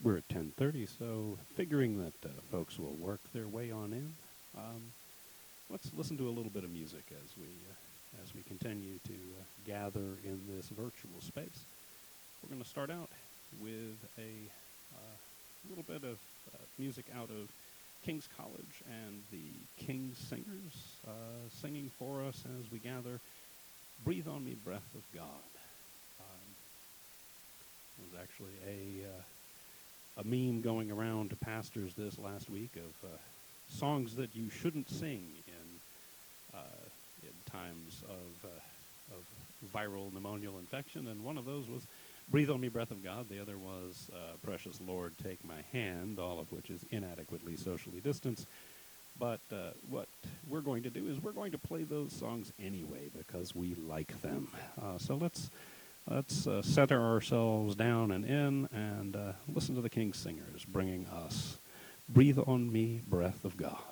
We're at 10:30, so figuring that folks will work their way on in, let's listen to a little bit of music as we continue to gather in this virtual space. We're going to start out with a little bit of music out of King's College and the King's Singers singing for us as we gather "Breathe on Me, Breath of God." It was actually a meme going around to pastors this last week of songs that you shouldn't sing in times of viral pneumonial infection, and one of those was "Breathe on Me, Breath of God." The other was "Precious Lord, Take My Hand," all of which is inadequately socially distanced. But what we're going to do is we're going to play those songs anyway because we like them. So let's center ourselves down and in and listen to the King's Singers bringing us "Breathe on Me, Breath of God."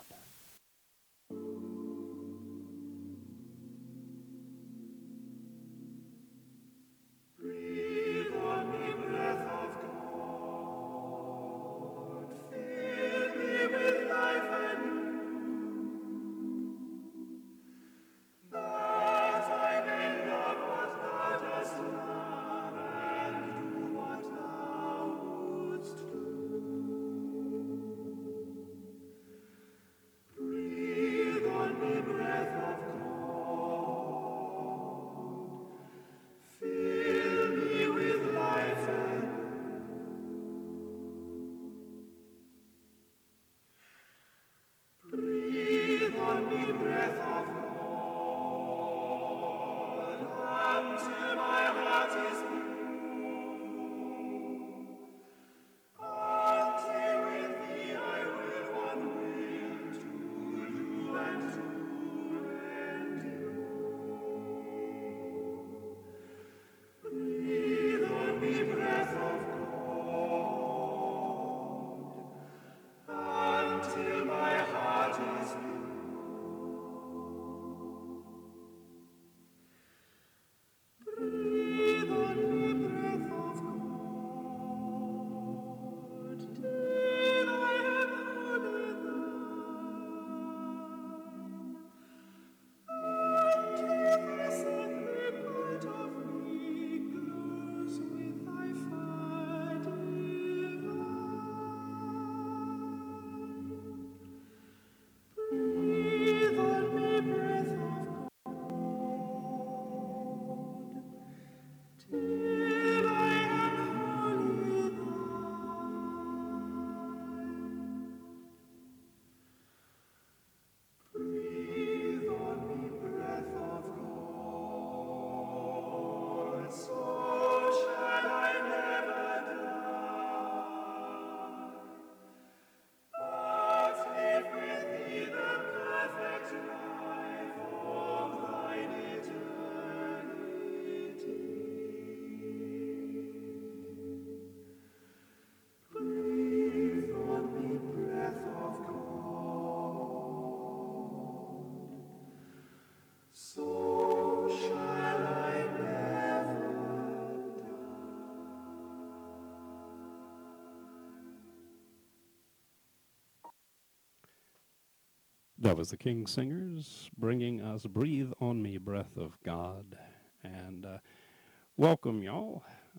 That was the King's Singers bringing us "Breathe on Me, Breath of God." And welcome, y'all,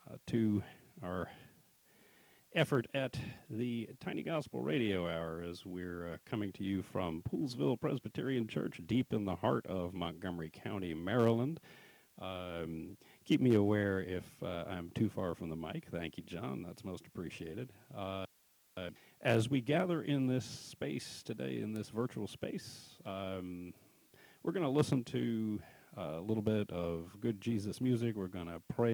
to our effort at the Tiny Gospel Radio Hour as we're coming to you from Poolesville Presbyterian Church, deep in the heart of Montgomery County, Maryland. Keep me aware if I'm too far from the mic. Thank you, John. That's most appreciated. As we gather in this space today, in this virtual space, we're going to listen to a little bit of good Jesus music. We're going to pray,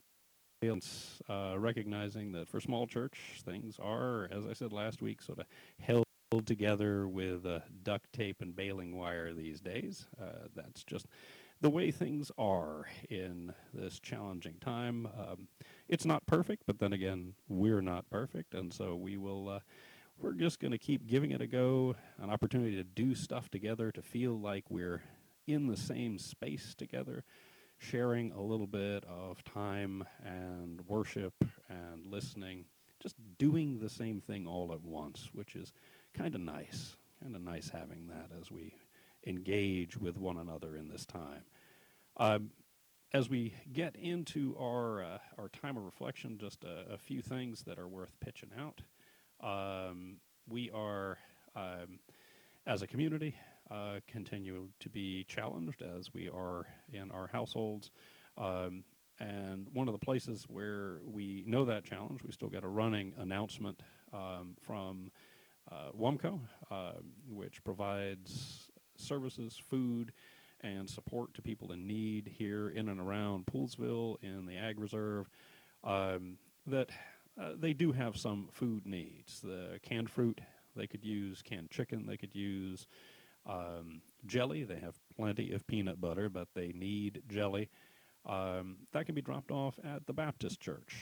recognizing that for small church, things are, as I said last week, sort of held together with duct tape and baling wire these days. That's just the way things are in this challenging time. It's not perfect, but then again, we're not perfect, and so we're just going to keep giving it a go, an opportunity to do stuff together, to feel like we're in the same space together, sharing a little bit of time and worship and listening just doing the same thing all at once, which is kind of nice. Kind of nice having that as we engage with one another in this time. Um, as we get into our time of reflection, just a few things that are worth pitching out. We are, um, as a community, continue to be challenged as we are in our households. Um, and one of the places where we know that challenge, we still got a running announcement from WUMCO, which provides services, food, and support to people in need here in and around Poolsville in the Ag Reserve. That they do have some food needs. The canned fruit they could use, canned chicken they could use, jelly. They have plenty of peanut butter, but they need jelly. That can be dropped off at the Baptist Church,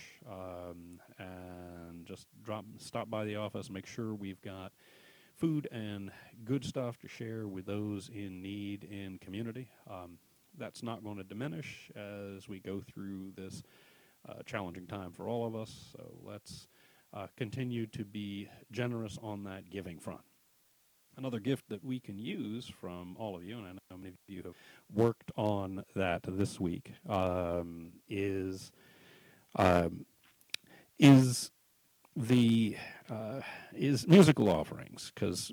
and just stop by the office, make sure we've got food and good stuff to share with those in need in community. That's not going to diminish as we go through this challenging time for all of us. So let's continue to be generous on that giving front. Another gift that we can use from all of you, and I know many of you have worked on that this week, um, is the is musical offerings, because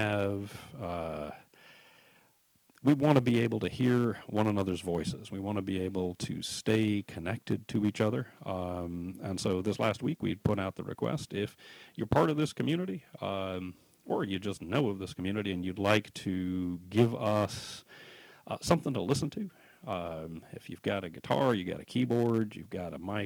we want to be able to hear one another's voices. We want to be able to stay connected to each other. And so this last week we put out the request, if you're part of this community, or you just know of this community and you'd like to give us something to listen to, if you've got a guitar, you got a keyboard, you've got a mic,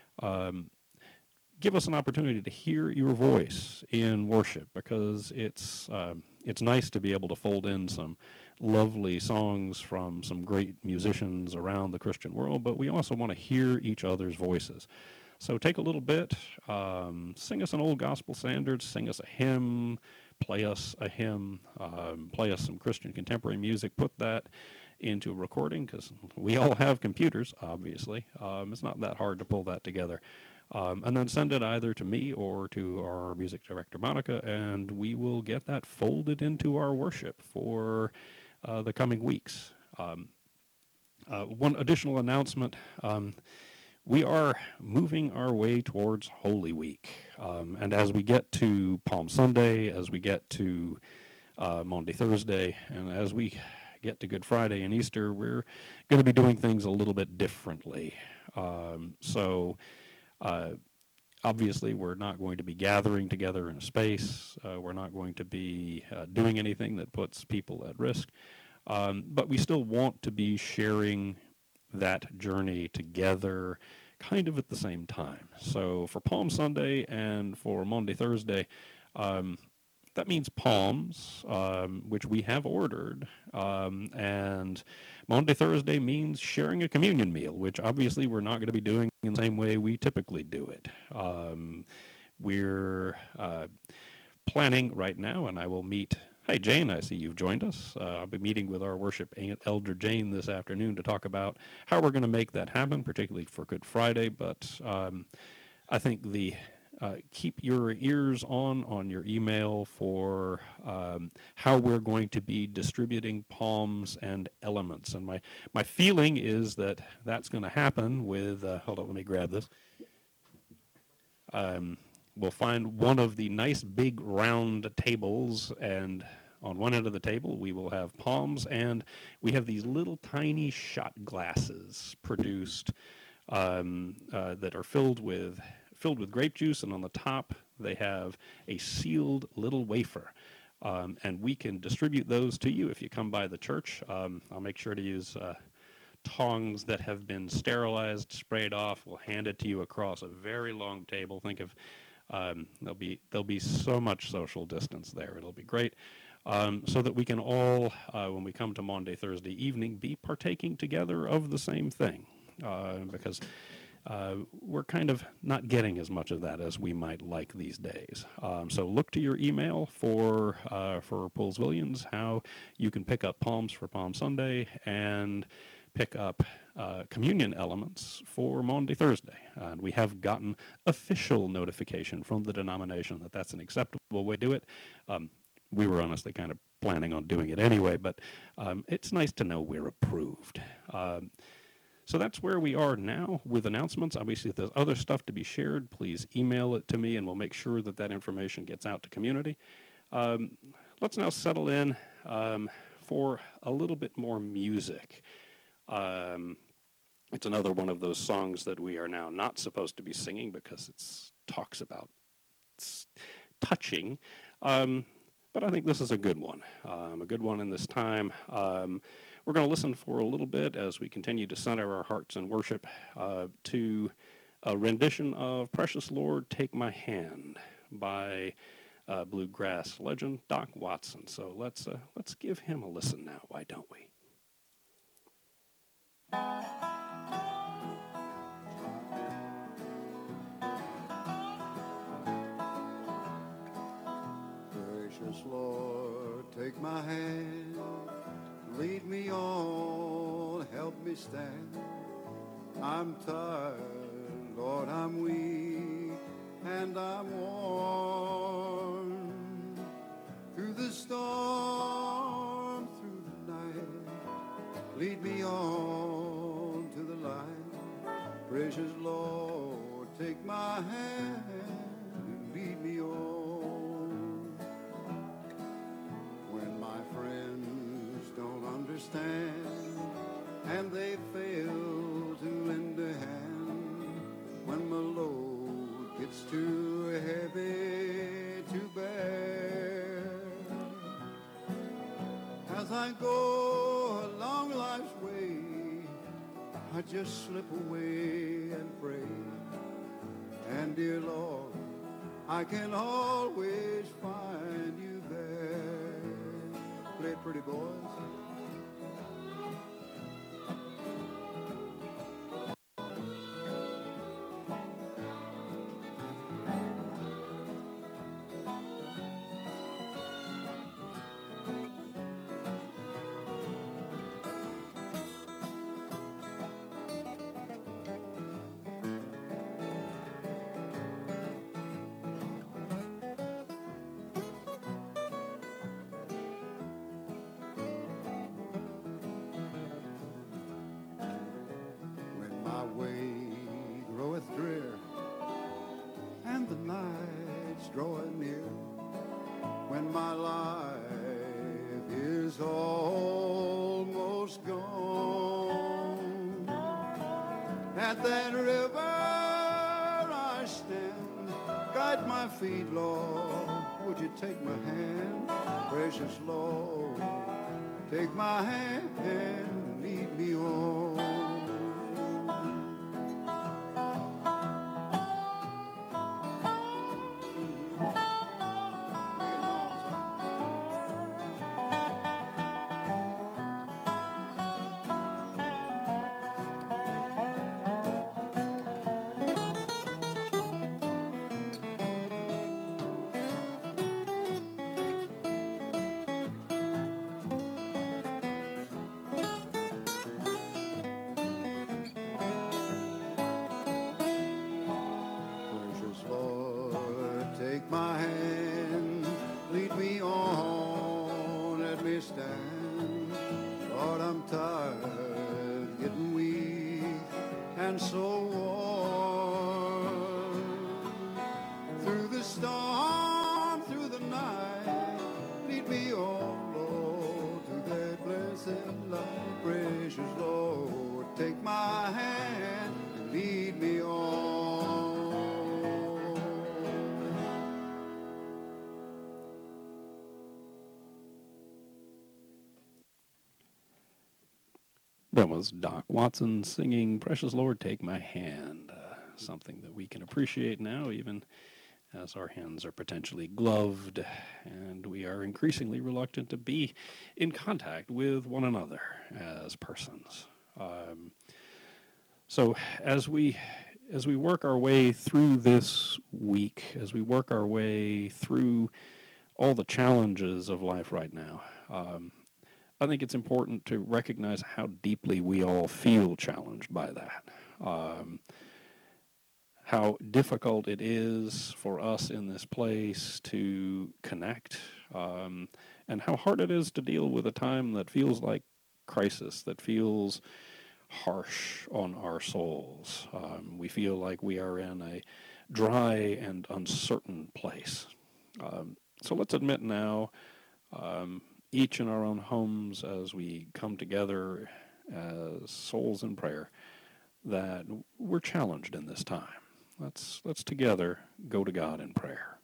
give us an opportunity to hear your voice in worship, because it's nice to be able to fold in some lovely songs from some great musicians around the Christian world, but we also want to hear each other's voices. So take a little bit, sing us an old gospel standard, sing us a hymn, play us a hymn, play us some Christian contemporary music, put that into a recording, because we all have computers, obviously. It's not that hard to pull that together. And then send it either to me or to our music director, Monica, and we will get that folded into our worship for the coming weeks. One additional announcement. We are moving our way towards Holy Week. And as we get to Palm Sunday, as we get to Maundy Thursday, and as we get to Good Friday and Easter, we're going to be doing things a little bit differently. Obviously, we're not going to be gathering together in a space. We're not going to be doing anything that puts people at risk. But we still want to be sharing that journey together kind of at the same time. So for Palm Sunday and for Maundy Thursday, that means palms, which we have ordered, and Maundy Thursday means sharing a communion meal, which obviously we're not going to be doing in the same way we typically do it. We're planning right now, and I will meet. Hi, Jane, I see you've joined us. I'll be meeting with our worship elder, Jane, this afternoon to talk about how we're going to make that happen, particularly for Good Friday. But I think keep your ears on your email for how we're going to be distributing palms and elements. And my feeling is that that's going to happen with, hold on, let me grab this. We'll find one of the nice big round tables, and on one end of the table we will have palms, and we have these little tiny shot glasses produced that are filled with grape juice, and on the top they have a sealed little wafer. And we can distribute those to you if you come by the church. I'll make sure to use tongs that have been sterilized, sprayed off. We'll hand it to you across a very long table. Think of there'll be so much social distance there. It'll be great. So that we can all, when we come to Maundy Thursday evening, be partaking together of the same thing. Because we're kind of not getting as much of that as we might like these days. So look to your email for Poolsvillians, how you can pick up palms for Palm Sunday and pick up communion elements for Maundy Thursday. And we have gotten official notification from the denomination that that's an acceptable way to do it. We were honestly kind of planning on doing it anyway, but it's nice to know we're approved. So that's where we are now with announcements. Obviously, if there's other stuff to be shared, please email it to me, and we'll make sure that that information gets out to community. Let's now settle in for a little bit more music. It's another one of those songs that we are now not supposed to be singing because it talks about touching. But I think this is a good one in this time. We're going to listen for a little bit as we continue to center our hearts in worship to a rendition of Precious Lord, Take My Hand by bluegrass legend Doc Watson. So let's give him a listen now, why don't we? Precious Lord, take my hand, lead me on, help me stand. I'm tired, Lord, I'm weak, and I'm worn. Through the storm, through the night, lead me on to the light. Precious Lord, take my hand and lead me on. When my friends don't understand and they fail to lend a hand, when my load gets too heavy to bear, as I go along life's way, I just slip away and pray. And dear Lord, I can always find you there. Play it, pretty boys. Drawing near, when my life is almost gone, at that river I stand, guide my feet, Lord, would you take my hand? Precious Lord, take my hand and lead me on. Take my hand, lead me on, let me stand. Lord, I'm tired, getting weak, and so worn. Through the storm, through the night, lead me on, Lord, to that blessed light. Precious Lord, take my hand and lead me on. That was Doc Watson singing Precious Lord, Take My Hand, something that we can appreciate now, even as our hands are potentially gloved and we are increasingly reluctant to be in contact with one another as persons. So as we work our way through this week, as we work our way through all the challenges of life right now, I think it's important to recognize how deeply we all feel challenged by that. How difficult it is for us in this place to connect, and how hard it is to deal with a time that feels like crisis, that feels harsh on our souls. We feel like we are in a dry and uncertain place. So let's admit now, each in our own homes, as we come together as souls in prayer, that we're challenged in this time. Let's together go to God in prayer.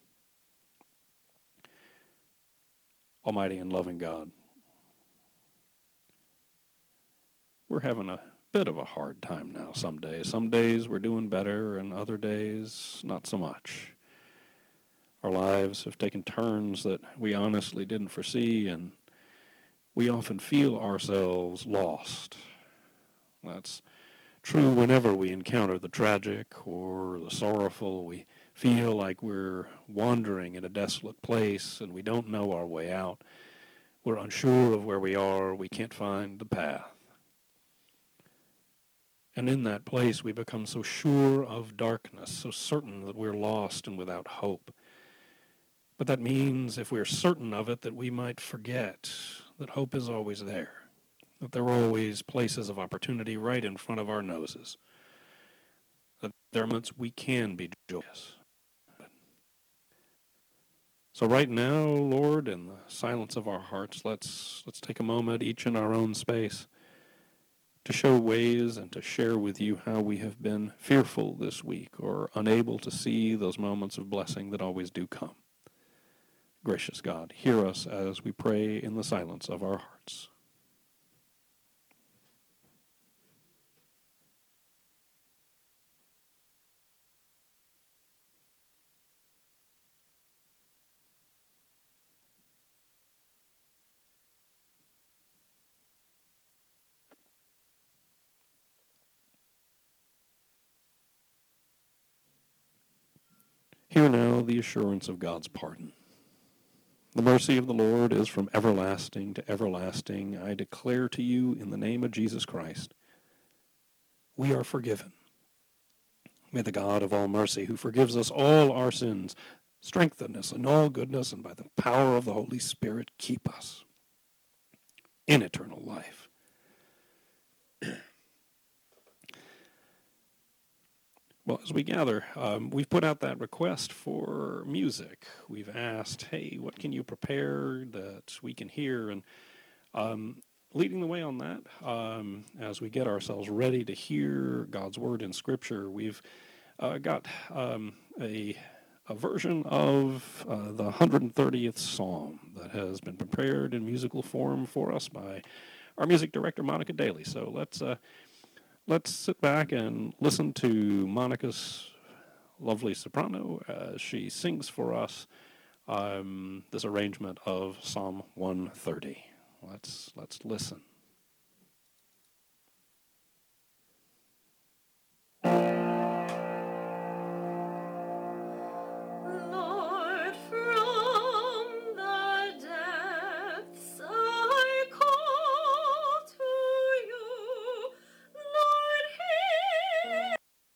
Almighty and loving God, we're having a bit of a hard time now some days. Some days we're doing better, and other days not so much. Our lives have taken turns that we honestly didn't foresee, and we often feel ourselves lost. That's true whenever we encounter the tragic or the sorrowful. We feel like we're wandering in a desolate place and we don't know our way out. We're unsure of where we are. We can't find the path. And in that place, we become so sure of darkness, so certain that we're lost and without hope. But that means, if we're certain of it, that we might forget that hope is always there, that there are always places of opportunity right in front of our noses, that there are moments we can be joyous. So right now, Lord, in the silence of our hearts, let's take a moment, each in our own space, to show ways and to share with you how we have been fearful this week or unable to see those moments of blessing that always do come. Gracious God, hear us as we pray in the silence of our hearts. Hear now the assurance of God's pardon. The mercy of the Lord is from everlasting to everlasting. I declare to you in the name of Jesus Christ, we are forgiven. May the God of all mercy, who forgives us all our sins, strengthen us in all goodness, and by the power of the Holy Spirit keep us in eternal life. Well, as we gather, we've put out that request for music. We've asked, hey, what can you prepare that we can hear? And leading the way on that, as we get ourselves ready to hear God's word in Scripture, we've got a version of the 130th Psalm that has been prepared in musical form for us by our music director, Monica Daly. So let's sit back and listen to Monica's lovely soprano as she sings for us this arrangement of Psalm 130. Let's listen. Lord, from the depths I call to you. Lord, hear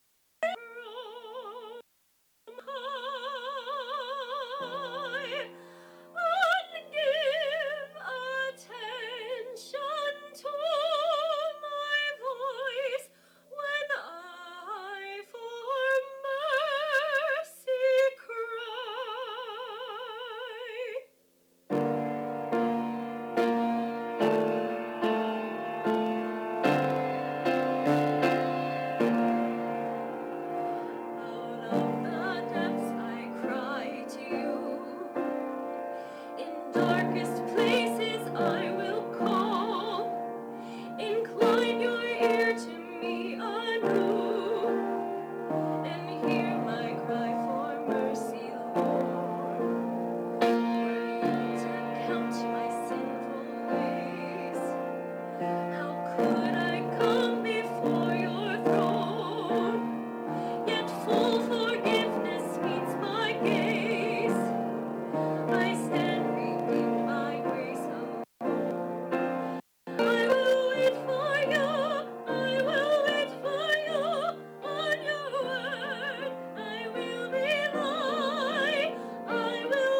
from high, and give attention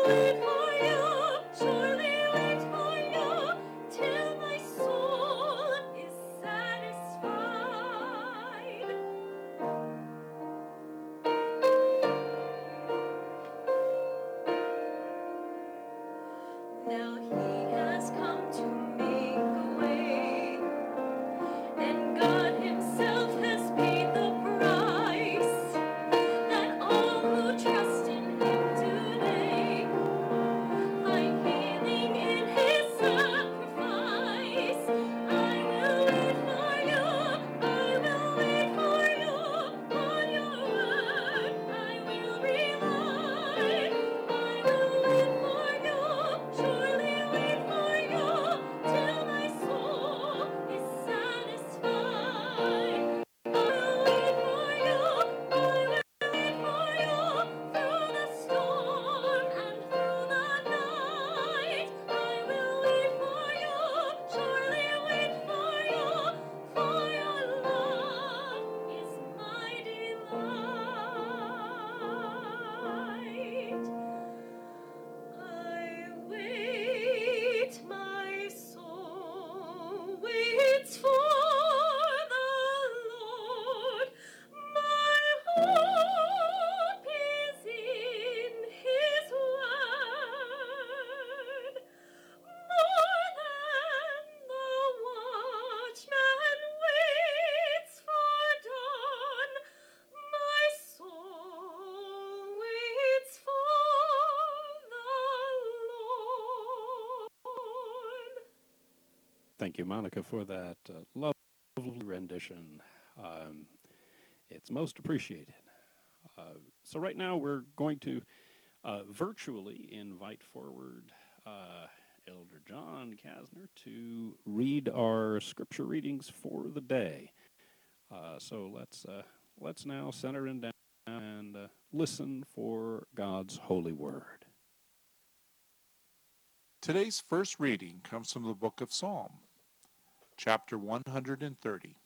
wait for you, surely wait for you, till my soul is satisfied. Now he has come to make a way, and God himself has paid the price, that all who trust in him today find healing in his sacrifice. I will wait for you, I will wait for you, on your word I will rely. I will wait for you, surely wait for you, till my soul is satisfied. I will wait for you, I will wait for you, through the storm and through the night. I will wait for you, surely wait for you, for your love is my delight. I wait, my soul waits for the Lord. My hope is in his word. More than the watchman waits for dawn, my soul waits for the Lord. Thank you, Monica, for that lovely rendition. It's most appreciated. So right now we're going to virtually invite forward Elder John Kasner to read our scripture readings for the day. So let's now center in down and listen for God's holy word. Today's first reading comes from the book of Psalm, chapter 130.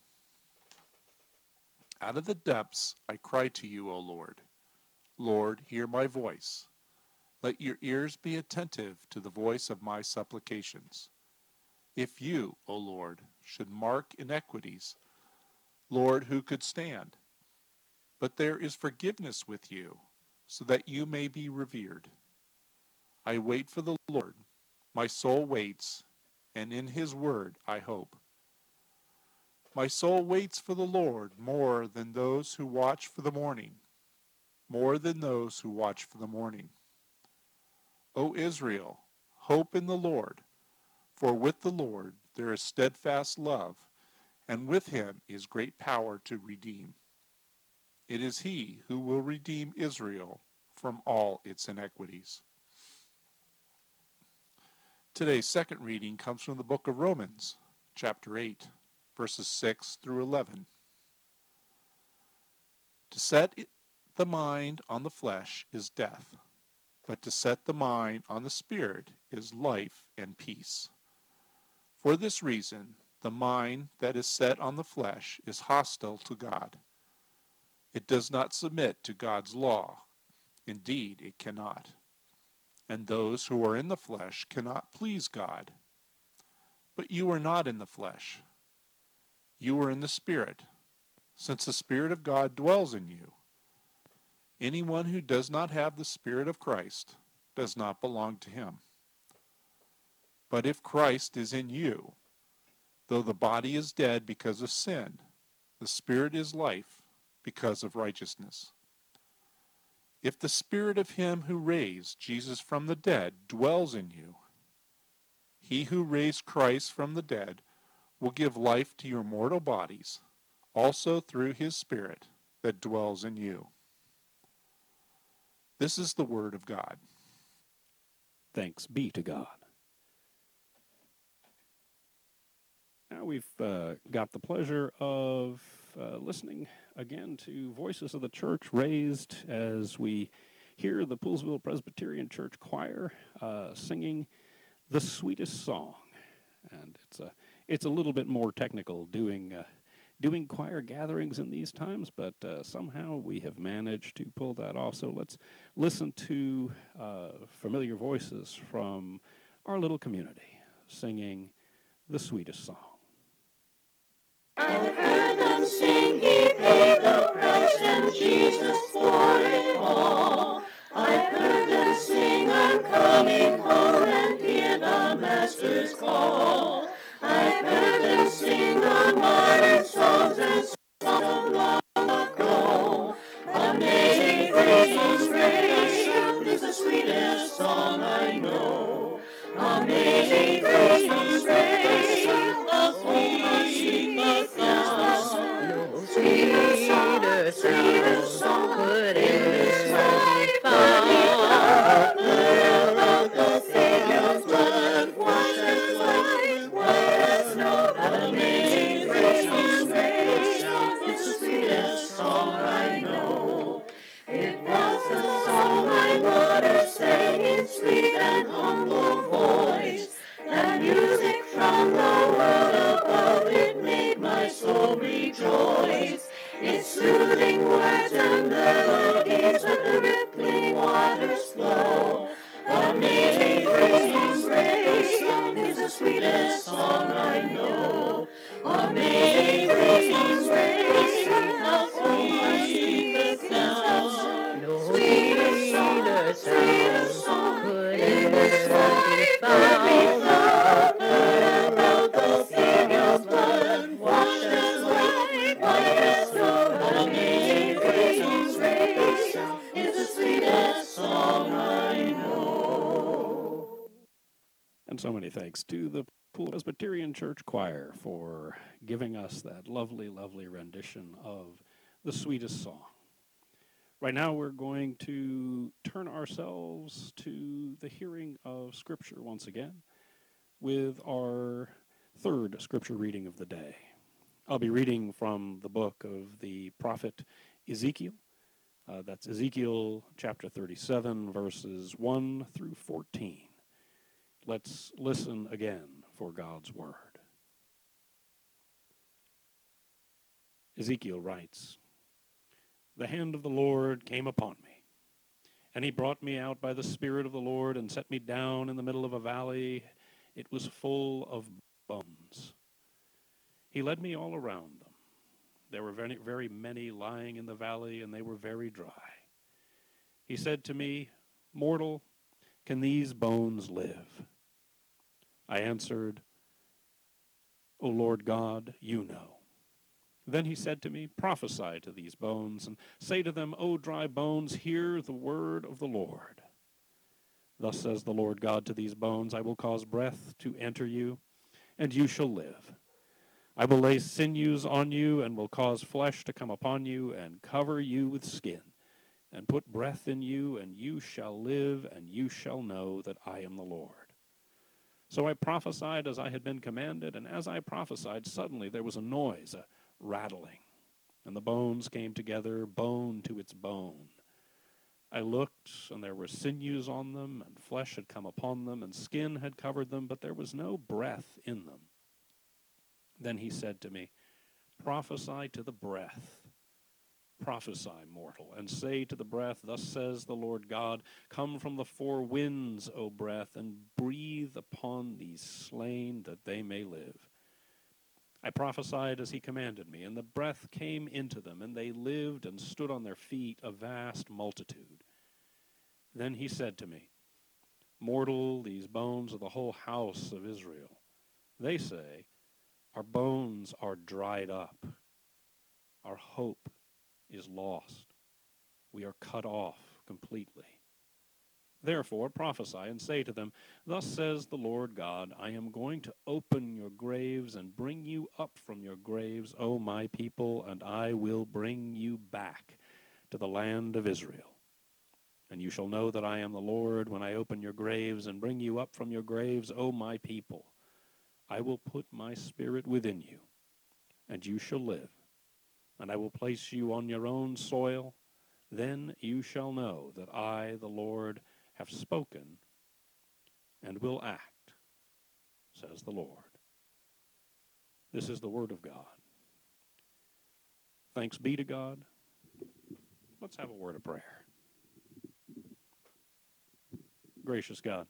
Out of the depths I cry to you, O Lord. Lord, hear my voice. Let your ears be attentive to the voice of my supplications. If you, O Lord, should mark iniquities, Lord, who could stand? But there is forgiveness with you, so that you may be revered. I wait for the Lord. My soul waits, and in his word I hope. My soul waits for the Lord more than those who watch for the morning, more than those who watch for the morning. O Israel, hope in the Lord, for with the Lord there is steadfast love, and with him is great power to redeem. It is he who will redeem Israel from all its iniquities. Today's second reading comes from the book of Romans, chapter 8, verses 6 through 11. To set the mind on the flesh is death, but to set the mind on the Spirit is life and peace. For this reason, the mind that is set on the flesh is hostile to God. It does not submit to God's law. Indeed, it cannot. And those who are in the flesh cannot please God. But you are not in the flesh. You are in the Spirit, since the Spirit of God dwells in you. Anyone who does not have the Spirit of Christ does not belong to him. But if Christ is in you, though the body is dead because of sin, the Spirit is life because of righteousness. If the Spirit of him who raised Jesus from the dead dwells in you, he who raised Christ from the dead will give life to your mortal bodies, also through his Spirit that dwells in you. This is the word of God. Thanks be to God. Now we've got the pleasure of listening again to Voices of the Church raised as we hear the Poolesville Presbyterian Church Choir singing The Sweetest Song. And it's a little bit more technical doing doing choir gatherings in these times, but somehow we have managed to pull that off. So let's listen to familiar voices from our little community singing the sweetest song. I've heard them sing, He paid the price, and Jesus for it all. I've heard them sing, I'm coming home, and hear the Master's call. I've heard them sing the modern songs and songs of long ago. Amazing grace, grace is the sweetest song I know. Amazing grace, grace, the sweetest song. Sweeter, sweeter song could ever be found. About the Savior's blood, washed as white as snow. Amazing grace, grace is the sweetest song I know. It was the song my mother sang in sweet and humble voice. That music from the world above, it made my soul rejoice. Its soothing words and melodies, let the rippling waters flow. Amazing grace, grace is the sweetest song I know. Amazing grace, grace, the sweetest sound. No sweeter song could ever be found. About the Savior's blood, washed as white as snow. Amazing grace, grace is the sweetest song I know. And so many thanks to the Poole Presbyterian Church Choir for giving us that lovely, lovely rendition of the sweetest song. Right now we're going to turn ourselves to the hearing of Scripture once again with our third Scripture reading of the day. I'll be reading from the book of the prophet Ezekiel. That's Ezekiel chapter 37, verses 1 through 14. Let's listen again for God's word. Ezekiel writes, "The hand of the Lord came upon me, and he brought me out by the Spirit of the Lord and set me down in the middle of a valley. It was full of bones. He led me all around them. There were very, very many lying in the valley, and they were very dry. He said to me, 'Mortal, can these bones live?' I answered, 'O Lord God, you know.' Then he said to me, 'Prophesy to these bones, and say to them, O dry bones, hear the word of the Lord. Thus says the Lord God to these bones, I will cause breath to enter you, and you shall live. I will lay sinews on you, and will cause flesh to come upon you, and cover you with skin, and put breath in you, and you shall live, and you shall know that I am the Lord.' So I prophesied as I had been commanded, and as I prophesied, suddenly there was a noise, a rattling, and the bones came together, bone to its bone. I looked, and there were sinews on them, and flesh had come upon them, and skin had covered them, but there was no breath in them. Then he said to me, 'Prophesy to the breath. Prophesy, mortal, and say to the breath, Thus says the Lord God, Come from the four winds, O breath, and breathe upon these slain, that they may live.' I prophesied as he commanded me, and the breath came into them, and they lived and stood on their feet, a vast multitude. Then he said to me, 'Mortal, these bones are the whole house of Israel. They say, Our bones are dried up. Our hope is lost. We are cut off completely. Therefore prophesy and say to them, Thus says the Lord God, I am going to open your graves and bring you up from your graves, O my people, and I will bring you back to the land of Israel. And you shall know that I am the Lord when I open your graves and bring you up from your graves, O my people. I will put my spirit within you, and you shall live. And I will place you on your own soil. Then you shall know that I, the Lord, have spoken and will act, says the Lord." This is the word of God. Thanks be to God. Let's have a word of prayer. Gracious God,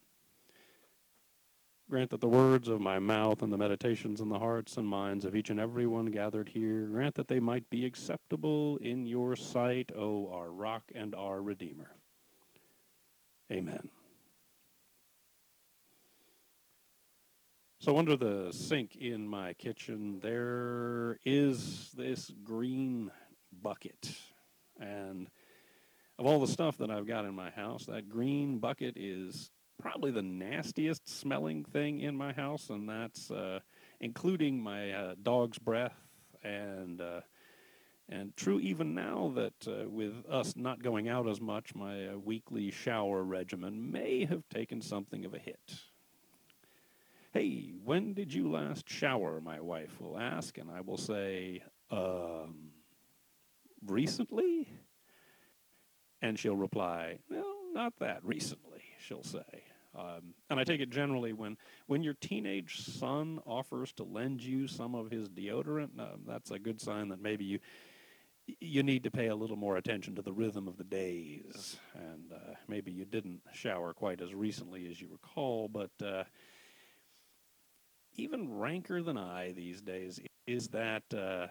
grant that the words of my mouth and the meditations in the hearts and minds of each and every one gathered here, grant that they might be acceptable in your sight, O our rock and our Redeemer. Amen. So under the sink in my kitchen, there is this green bucket. And of all the stuff that I've got in my house, that green bucket is probably the nastiest smelling thing in my house, and that's including my dog's breath. And true even now that with us not going out as much, my weekly shower regimen may have taken something of a hit. Hey, when did you last shower, my wife will ask, and I will say, recently? And she'll reply, no, not that recently, she'll say. And I take it generally when your teenage son offers to lend you some of his deodorant, that's a good sign that maybe you need to pay a little more attention to the rhythm of the days. And maybe you didn't shower quite as recently as you recall, but even ranker than I these days is that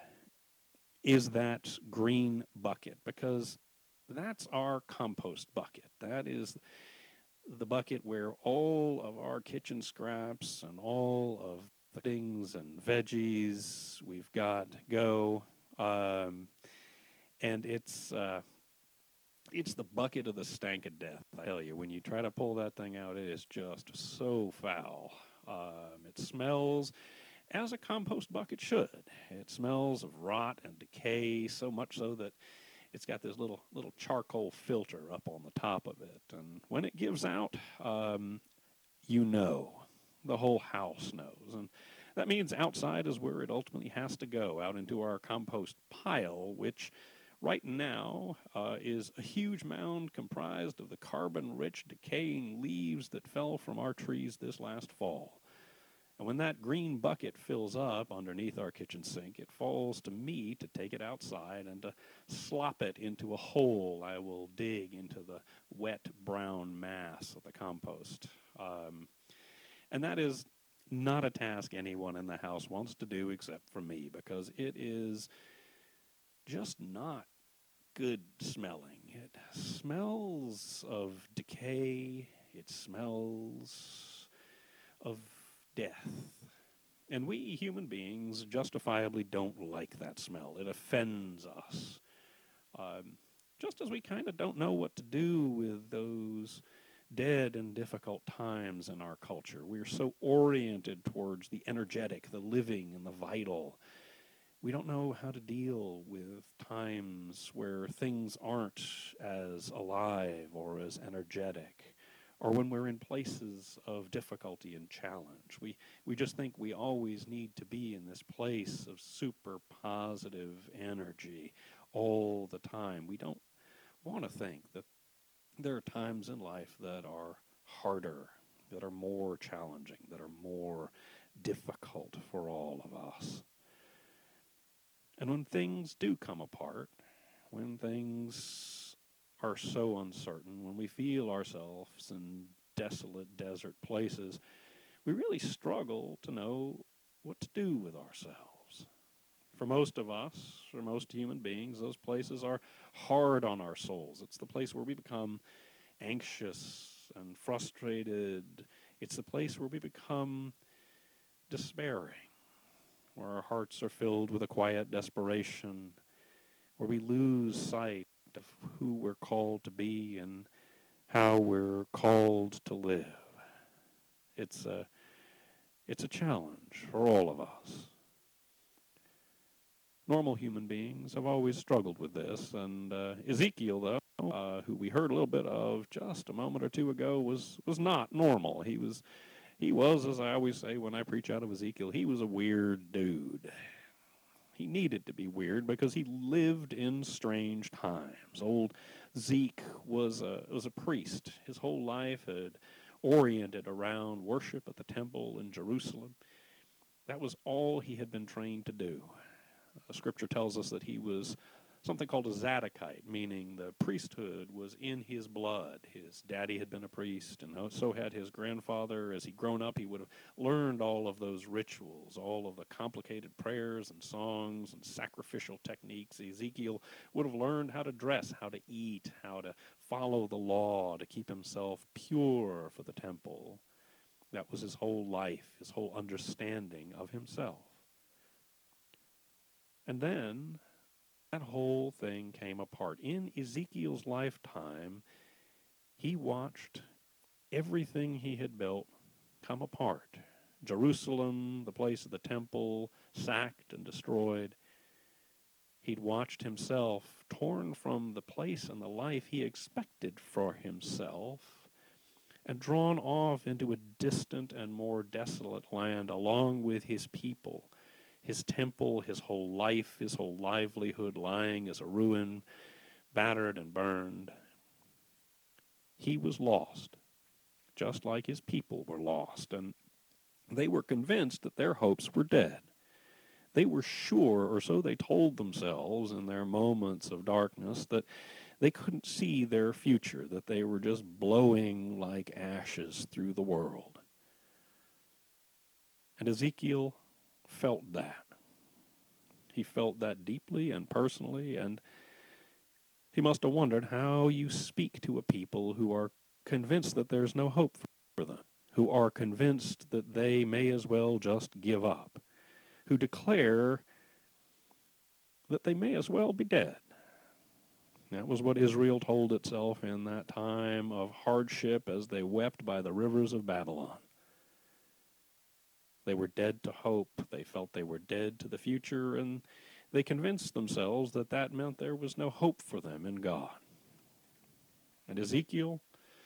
green bucket, because that's our compost bucket. That is the bucket where all of our kitchen scraps and all of the things and veggies we've got go. And it's the bucket of the stank of death. I tell you, when you try to pull that thing out, it is just so foul. It smells as a compost bucket should. It smells of rot and decay, so much so that it's got this little charcoal filter up on the top of it. And when it gives out, you know. The whole house knows. And that means outside is where it ultimately has to go, out into our compost pile, which right now is a huge mound comprised of the carbon-rich, decaying leaves that fell from our trees this last fall. And when that green bucket fills up underneath our kitchen sink, it falls to me to take it outside and to slop it into a hole I will dig into the wet brown mass of the compost. And that is not a task anyone in the house wants to do except for me, because it is just not good smelling. It smells of decay. It smells of death. And we human beings justifiably don't like that smell. It offends us. Just as we kind of don't know what to do with those dead and difficult times in our culture. We're so oriented towards the energetic, the living, and the vital. We don't know how to deal with times where things aren't as alive or as energetic, or when we're in places of difficulty and challenge. We just think we always need to be in this place of super positive energy all the time. We don't want to think that there are times in life that are harder, that are more challenging, that are more difficult for all of us. And when things do come apart, when things are so uncertain, when we feel ourselves in desolate desert places, we really struggle to know what to do with ourselves. For most of us, for most human beings, those places are hard on our souls. It's the place where we become anxious and frustrated. It's the place where we become despairing, where our hearts are filled with a quiet desperation, where we lose sight of who we're called to be and how we're called to live. It's a challenge for all of us. Normal human beings have always struggled with this, and Ezekiel, though, who we heard a little bit of just a moment or two ago, was not normal. He was, as I always say when I preach out of Ezekiel, he was a weird dude. He needed to be weird because he lived in strange times. Old Zeke was a priest. His whole life had oriented around worship at the temple in Jerusalem. That was all he had been trained to do. Scripture tells us that he was something called a Zadokite, meaning the priesthood was in his blood. His daddy had been a priest, and so had his grandfather. As he'd grown up, he would have learned all of those rituals, all of the complicated prayers and songs and sacrificial techniques. Ezekiel would have learned how to dress, how to eat, how to follow the law, to keep himself pure for the temple. That was his whole life, his whole understanding of himself. And then that whole thing came apart. In Ezekiel's lifetime, he watched everything he had built come apart. Jerusalem, the place of the temple, sacked and destroyed. He'd watched himself torn from the place and the life he expected for himself and drawn off into a distant and more desolate land along with his people. His temple, his whole life, his whole livelihood lying as a ruin, battered and burned. He was lost, just like his people were lost, and they were convinced that their hopes were dead. They were sure, or so they told themselves in their moments of darkness, that they couldn't see their future, that they were just blowing like ashes through the world. And Ezekiel felt that. He felt that deeply and personally, and he must have wondered how you speak to a people who are convinced that there's no hope for them, who are convinced that they may as well just give up, who declare that they may as well be dead. That was what Israel told itself in that time of hardship as they wept by the rivers of Babylon. They were dead to hope. They felt they were dead to the future, and they convinced themselves that that meant there was no hope for them in God. And Ezekiel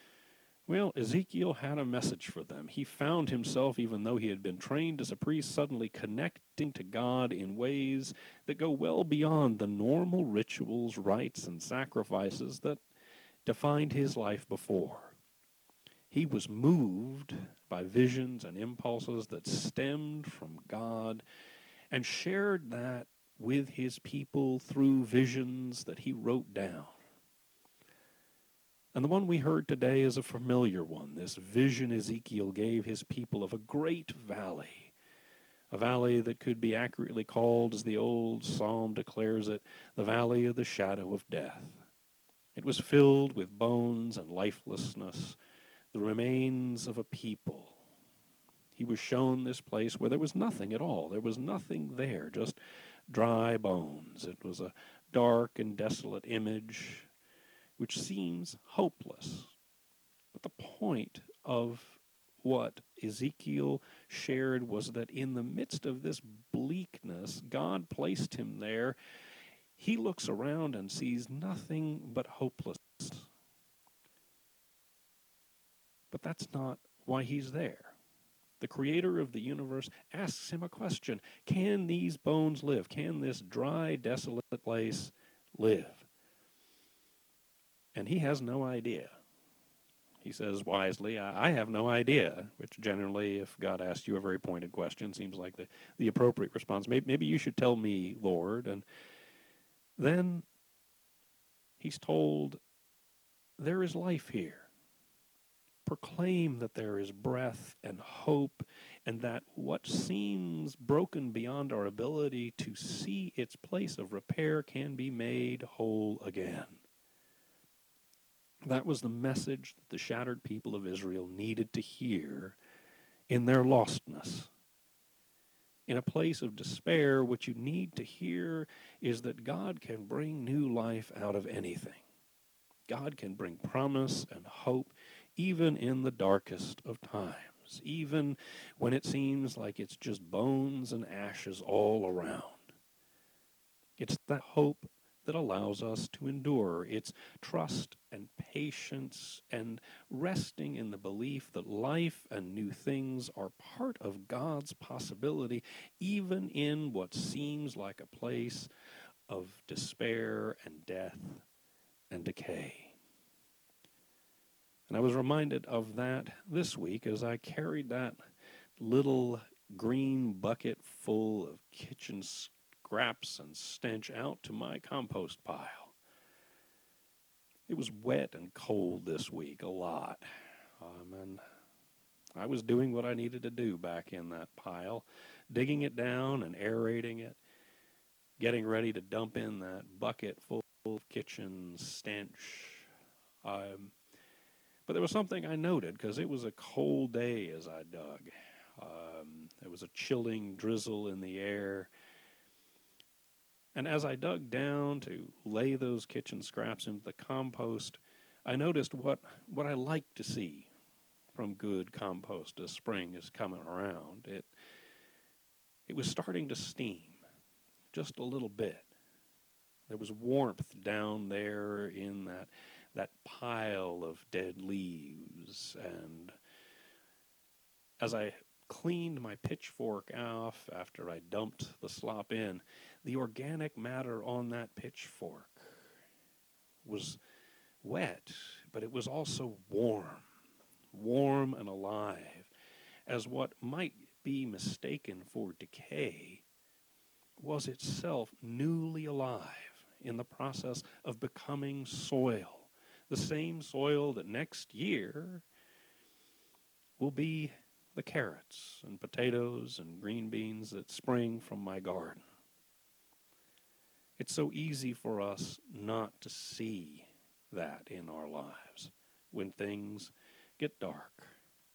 had a message for them. He found himself, even though he had been trained as a priest, suddenly connecting to God in ways that go well beyond the normal rituals, rites, and sacrifices that defined his life before. He was moved by visions and impulses that stemmed from God and shared that with his people through visions that he wrote down. And the one we heard today is a familiar one, this vision Ezekiel gave his people of a great valley, a valley that could be accurately called, as the old psalm declares it, the valley of the shadow of death. It was filled with bones and lifelessness, the remains of a people. He was shown this place where there was nothing at all. There was nothing there, just dry bones. It was a dark and desolate image which seems hopeless. But the point of what Ezekiel shared was that in the midst of this bleakness, God placed him there. He looks around and sees nothing but hopelessness. But that's not why he's there. The creator of the universe asks him a question. Can these bones live? Can this dry, desolate place live? And he has no idea. He says wisely, I have no idea, which generally, if God asks you a very pointed question, seems like the appropriate response. Maybe you should tell me, Lord. And then he's told, there is life here. Proclaim that there is breath and hope, and that what seems broken beyond our ability to see its place of repair can be made whole again. That was the message that the shattered people of Israel needed to hear in their lostness. In a place of despair, what you need to hear is that God can bring new life out of anything. God can bring promise and hope even in the darkest of times, even when it seems like it's just bones and ashes all around. It's that hope that allows us to endure. It's trust and patience and resting in the belief that life and new things are part of God's possibility, even in what seems like a place of despair and death and decay. And I was reminded of that this week as I carried that little green bucket full of kitchen scraps and stench out to my compost pile. It was wet and cold this week, a lot. And I was doing what I needed to do back in that pile, digging it down and aerating it, getting ready to dump in that bucket full of kitchen stench. But there was something I noted, because it was a cold day as I dug. There was a chilling drizzle in the air. And as I dug down to lay those kitchen scraps into the compost, I noticed what I like to see from good compost as spring is coming around. It was starting to steam just a little bit. There was warmth down there in that pile of dead leaves. And as I cleaned my pitchfork off after I dumped the slop in, the organic matter on that pitchfork was wet, but it was also warm and alive, as what might be mistaken for decay was itself newly alive in the process of becoming soil, the same soil that next year will be the carrots and potatoes and green beans that spring from my garden. It's so easy for us not to see that in our lives when things get dark.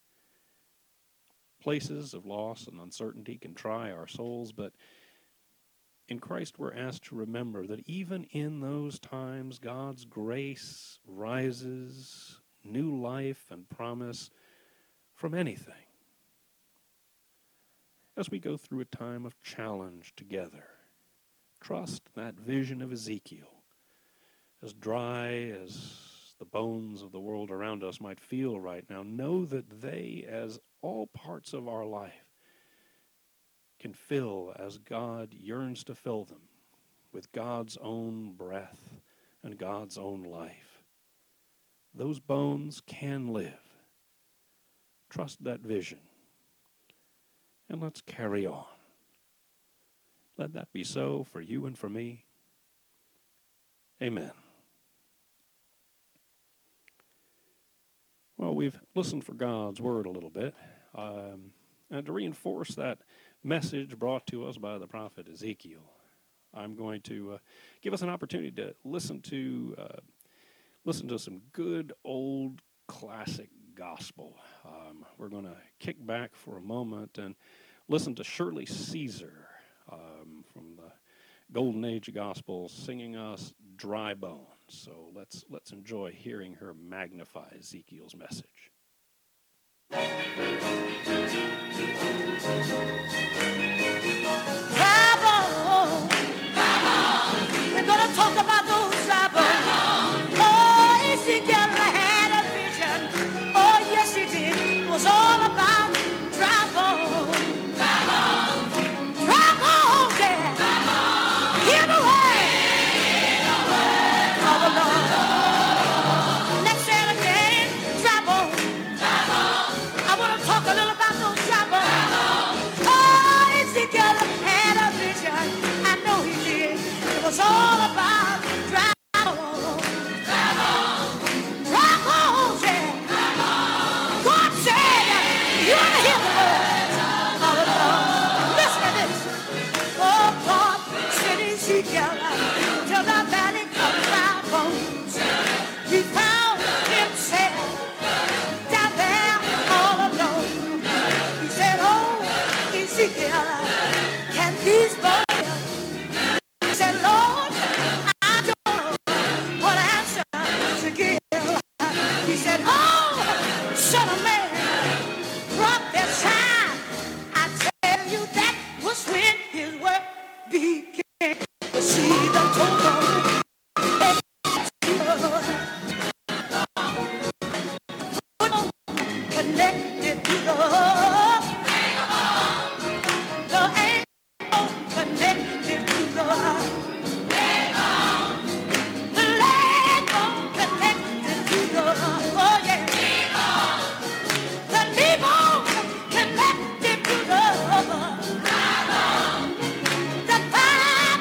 Places of loss and uncertainty can try our souls, but in Christ we're asked to remember that even in those times, God's grace rises, new life and promise from anything. As we go through a time of challenge together, trust that vision of Ezekiel. As dry as the bones of the world around us might feel right now, know that they, as all parts of our life, can fill as God yearns to fill them with God's own breath and God's own life. Those bones can live. Trust that vision. And let's carry on. Let that be so for you and for me. Amen. Well, we've listened for God's word a little bit. And to reinforce that message brought to us by the prophet Ezekiel, I'm going to give us an opportunity to listen to some good old classic gospel. We're going to kick back for a moment and listen to Shirley Caesar from the Golden Age Gospel singing us Dry Bones. So let's enjoy hearing her magnify Ezekiel's message. Dry bones. We're going to talk about those dry bones. Oh, Ezekiel had a vision. Oh, yes, he did. It was all about dry bones. Dry bones, yeah. Hear the word of the Lord. Let's say it again. Dry bones. I want to talk a little about those dry bones. Oh, Ezekiel had a vision. I know he did. It was all about dry bones. Dry bones, yeah. God said, you want to hear the word of the Lord. Listen to this. Oh, God sent Ezekiel to the valley of dry bones. He found himself down there all alone. He said, oh, Ezekiel, can these bones live? He said, Lord, I don't know what answer to give. He said, oh, son of man, prophesy. I tell you that was when his work began. See the total connected to the angle connected to the leg bone connected to the oh yeah the knee bone connected to the thigh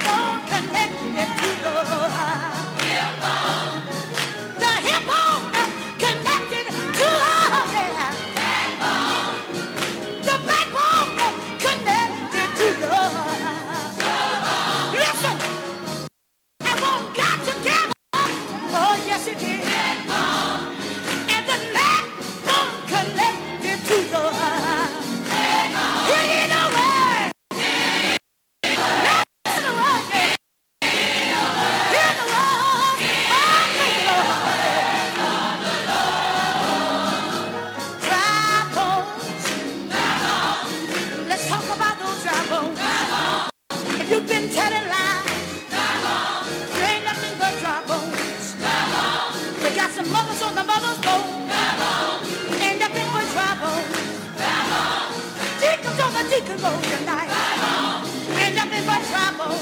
to go tonight. Ain't nothing but trouble.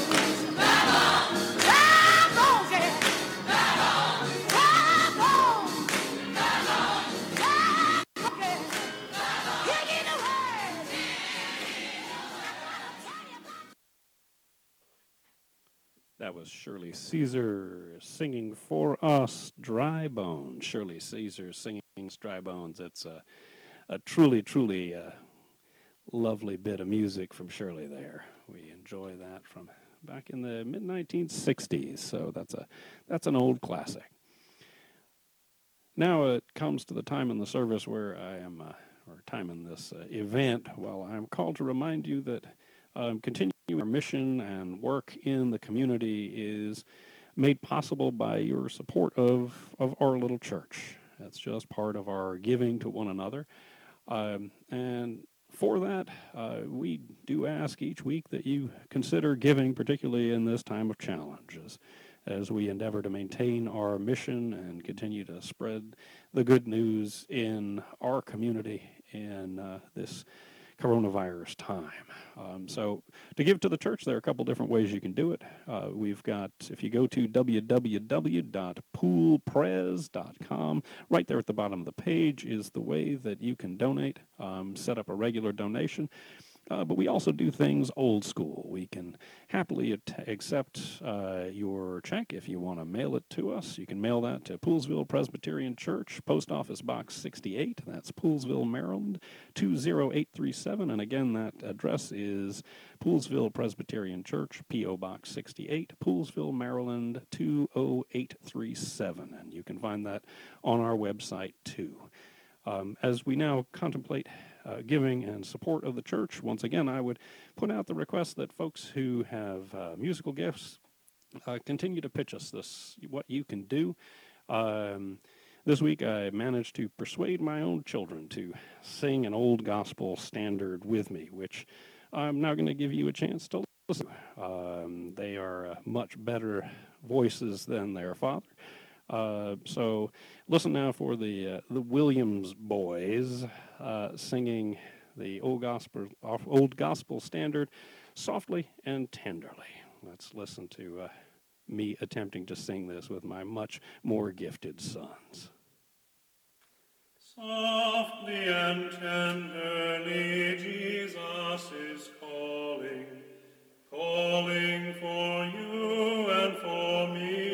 Trouble, yeah. Trouble. Trouble, yeah. Hear ye the word. That was Shirley Caesar singing for us, Dry Bones. Shirley Caesar singing Dry Bones. It's a truly lovely bit of music from Shirley there. We enjoy that from back in the mid-1960s, so that's an old classic. Now it comes to the time in the service where I am, or time in this event, while I'm called to remind you that continuing our mission and work in the community is made possible by your support of our little church. That's just part of our giving to one another. And for that, we do ask each week that you consider giving, particularly in this time of challenges, as we endeavor to maintain our mission and continue to spread the good news in our community in this coronavirus time. So to give to the church, there are a couple different ways you can do it. We've got, if you go to www.poolpres.com, right there at the bottom of the page is the way that you can donate, set up a regular donation. But we also do things old school. We can happily accept your check if you want to mail it to us. You can mail that to Poolsville Presbyterian Church, Post Office Box 68. That's Poolsville, Maryland, 20837. And again, that address is Poolsville Presbyterian Church, P.O. Box 68, Poolsville, Maryland, 20837. And you can find that on our website, too. As we now contemplate giving and support of the church, once again, I would put out the request that folks who have musical gifts continue to pitch us what you can do. This week, I managed to persuade my own children to sing an old gospel standard with me, which I'm now going to give you a chance to listen to. They are much better voices than their father. So listen now for the Williams boys singing the old gospel standard softly and tenderly. Let's listen to me attempting to sing this with my much more gifted sons. Softly and tenderly Jesus is calling, calling for you and for me.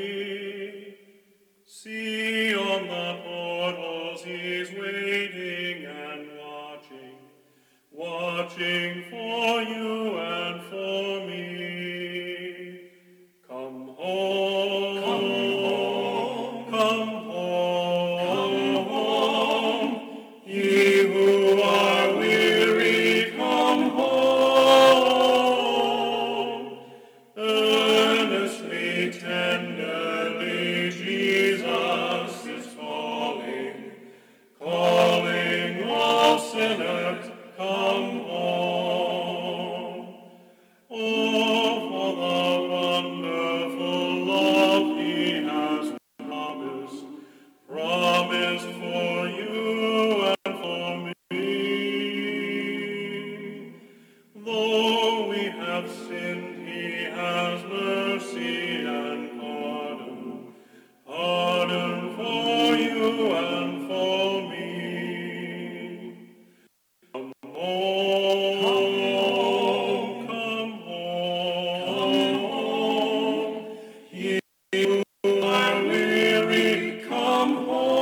See on the portals he's waiting and watching, watching for you and for me. Come home, come home, come home, come home. Ye who are weary, come home. Earnestly, tenderly, Jesus is calling, calling all sinners, come home. Oh, for the wonderful love he has promised, promised for you and for me. Though we have sinned, he has mercy and pardon, pardon for you and for me. Come home, come home, ye who are weary, come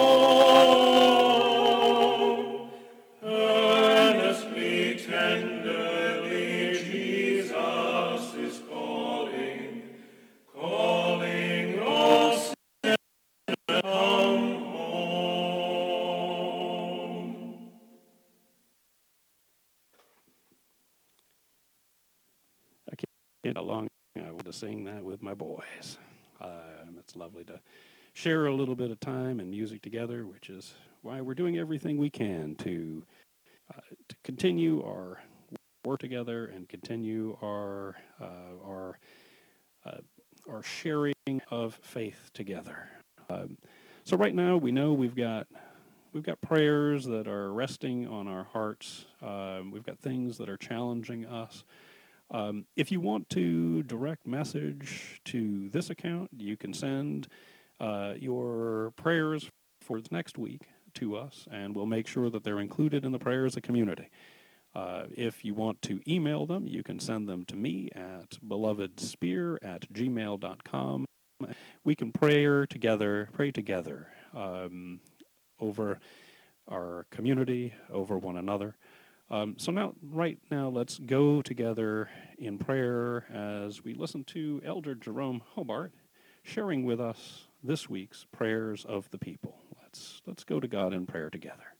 home. Earnestly, tenderly, Jesus is calling, calling all sinners, come home. I can't how long I want to sing that with my boys. It's lovely to share a little bit of time and music together, which is why we're doing everything we can to continue our work together and continue our sharing of faith together. So right now we know we've got we've got prayers that are resting on our hearts. We've got things that are challenging us. If you want to direct message to this account, you can send your prayers for next week to us, and we'll make sure that they're included in the prayers of community. If you want to email them, you can send them to me at belovedspear@gmail.com. We can pray together over our community, over one another. So right now, let's go together in prayer as we listen to Elder Jerome Hobart sharing with us this week's prayers of the people. Let's go to God in prayer together.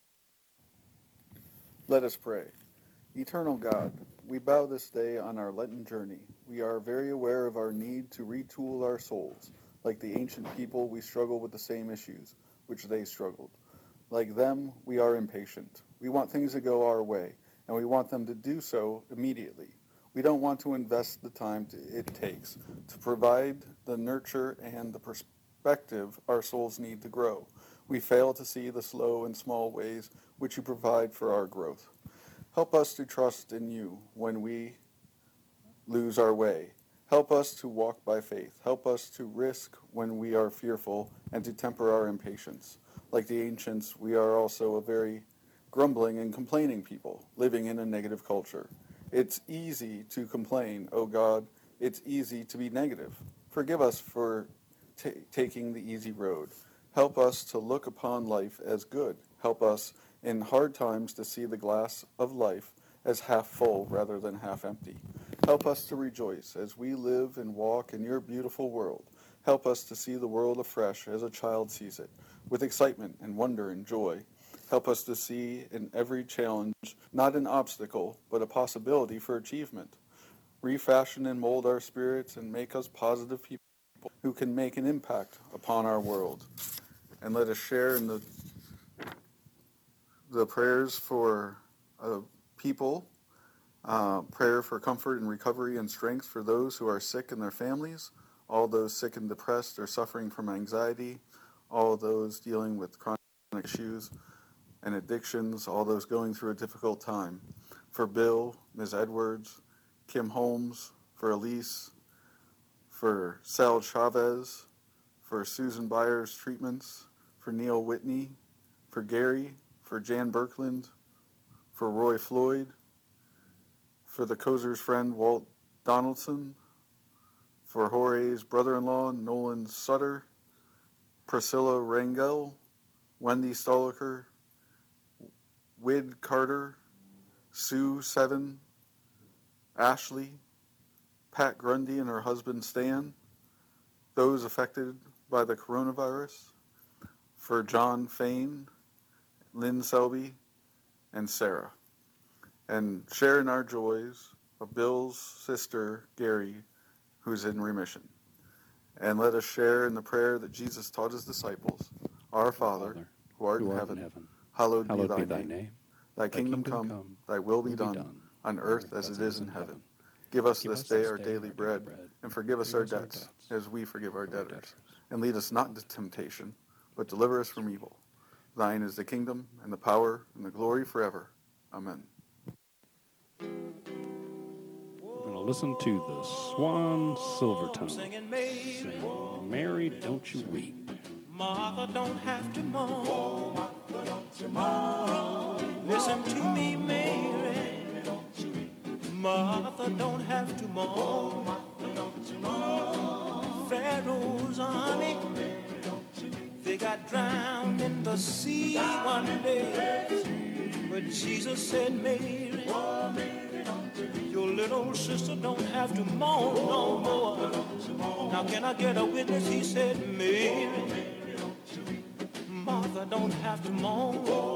Let us pray. Eternal God, we bow this day on our Lenten journey. We are very aware of our need to retool our souls. Like the ancient people, we struggle with the same issues which they struggled. Like them, we are impatient. We want things to go our way, and we want them to do so immediately. We don't want to invest the time it takes to provide the nurture and the perspective our souls need to grow. We fail to see the slow and small ways which you provide for our growth. Help us to trust in you when we lose our way. Help us to walk by faith. Help us to risk when we are fearful and to temper our impatience. Like the ancients, we are also a very grumbling and complaining people, living in a negative culture. It's easy to complain, oh God. It's easy to be negative. Forgive us for taking the easy road. Help us to look upon life as good. Help us in hard times to see the glass of life as half full rather than half empty. Help us to rejoice as we live and walk in your beautiful world. Help us to see the world afresh as a child sees it, with excitement and wonder and joy. Help us to see in every challenge not an obstacle, but a possibility for achievement. Refashion and mold our spirits and make us positive people who can make an impact upon our world. And let us share in the prayers for people, prayer for comfort and recovery and strength for those who are sick and their families, all those sick and depressed or suffering from anxiety, all those dealing with chronic issues and addictions, all those going through a difficult time. For Bill, Ms. Edwards, Kim Holmes, for Elise, for Sal Chavez, for Susan Byers' treatments, for Neil Whitney, for Gary, for Jan Birkland, for Roy Floyd, for the Kozer's friend Walt Donaldson, for Jorge's brother-in-law Nolan Sutter, Priscilla Rangel, Wendy Stoliker, Wid Carter, Sue Seven, Ashley, Pat Grundy and her husband Stan, those affected by the coronavirus, for John Fain, Lynn Selby, and Sarah, and share in our joys of Bill's sister, Gary, who's in remission. And let us share in the prayer that Jesus taught his disciples. Our Father, who art in heaven, hallowed be thy name. Thy kingdom come, thy will be done, on earth as it is in heaven. Give us this day our daily bread, and forgive us our debts, as we forgive our debtors. And lead us not into temptation, but deliver us from evil. Thine is the kingdom, and the power, and the glory forever. Amen. We're going to listen to the Swan Silvertone Singing sing, Mary, Don't You Weep. Martha don't have to mourn. Listen to me, Mary. Martha don't have to mourn. Pharaoh's army, they got drowned in the sea one day. But Jesus said, Mary, your little sister don't have to mourn no more. Now can I get a witness? He said, Mary, Martha don't have to mourn.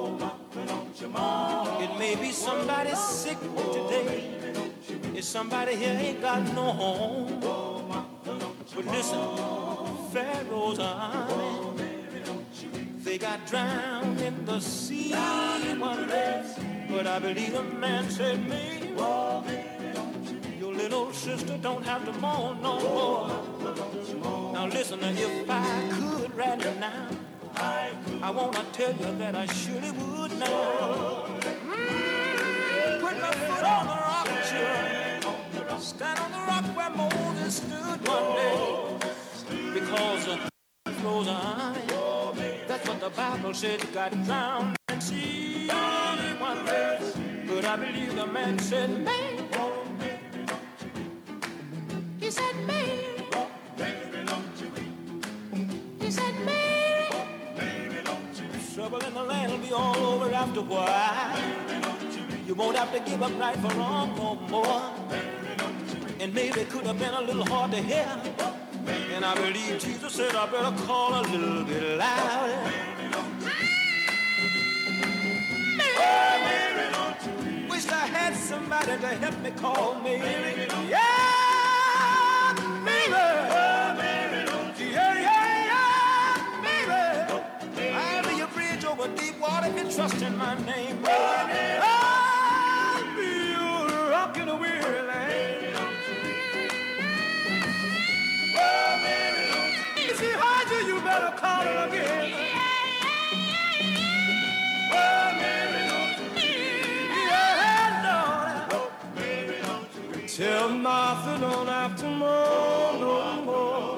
It may be somebody sick today. If somebody here ain't got no home. But listen, Pharaoh's army, they got drowned in the sea one day. But I believe a man said, Mary, your little sister don't have to mourn no more. Now listen, if I could right now, I wanna tell you that I surely would now. Put my foot on the rock, children. Stand on the rock where Moses stood one day. Because flows on. That's what the Bible said. Got drowned and sea one day. But I believe the man said, man. He said, man. He said, man. Trouble in the land will be all over after a while. You won't have to give up right for wrong no more. And maybe it could have been a little hard to hear. And I believe Jesus said I better call a little bit louder. Wish I had somebody to help me call Mary. Yeah, Mary. Yeah, Mary. I'll be your bridge over deep water if you trust in my name. I'll be your rock in a weary land. If she hides you, you better call her again. Tell Martha don't have to mourn no more.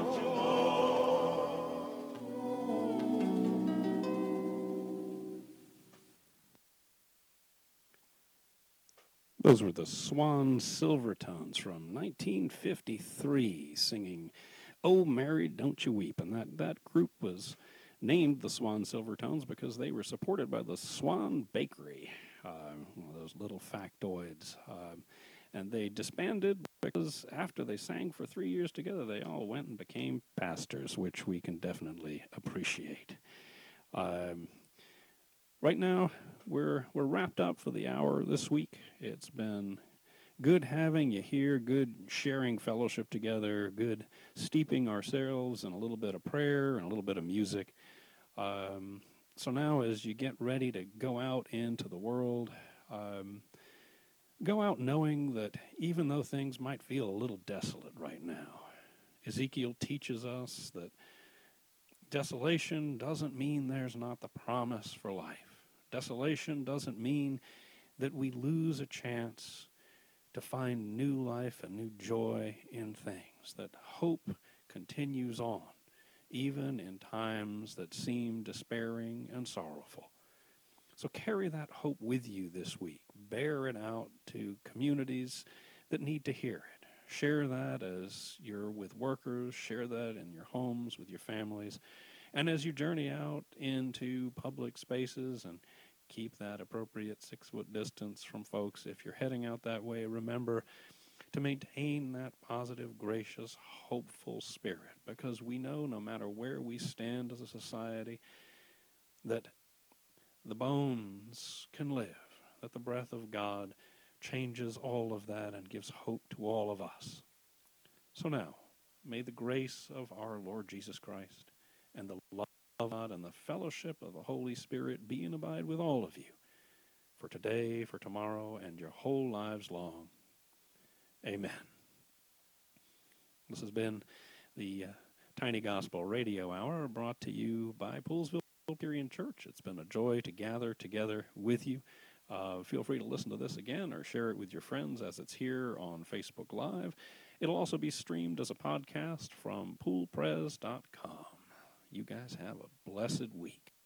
Those were the Swan Silvertones from 1953 singing "Oh Mary, Don't You Weep." And that group was named the Swan Silvertones because they were supported by the Swan Bakery, one of those little factoids. And they disbanded because after they sang for 3 years together, they all went and became pastors, which we can definitely appreciate. Right now, we're wrapped up for the hour this week. It's been good having you here, good sharing fellowship together, good steeping ourselves in a little bit of prayer and a little bit of music. So now as you get ready to go out into the world, go out knowing that even though things might feel a little desolate right now, Ezekiel teaches us that desolation doesn't mean there's not the promise for life. Desolation doesn't mean that we lose a chance to find new life and new joy in things, that hope continues on, even in times that seem despairing and sorrowful. So carry that hope with you this week. Bear it out to communities that need to hear it. Share that as you're with workers. Share that in your homes, with your families. And as you journey out into public spaces, and keep that appropriate 6-foot distance from folks. If you're heading out that way, remember to maintain that positive, gracious, hopeful spirit, because we know no matter where we stand as a society, that the bones can live, that the breath of God changes all of that and gives hope to all of us. So now, may the grace of our Lord Jesus Christ and the love of God and the fellowship of the Holy Spirit be and abide with all of you, for today, for tomorrow, and your whole lives long. Amen. This has been the Tiny Gospel Radio Hour, brought to you by Poolesville Presbyterian Church. It's been a joy to gather together with you. Feel free to listen to this again or share it with your friends as it's here on Facebook Live. It'll also be streamed as a podcast from poolpres.com. You guys have a blessed week.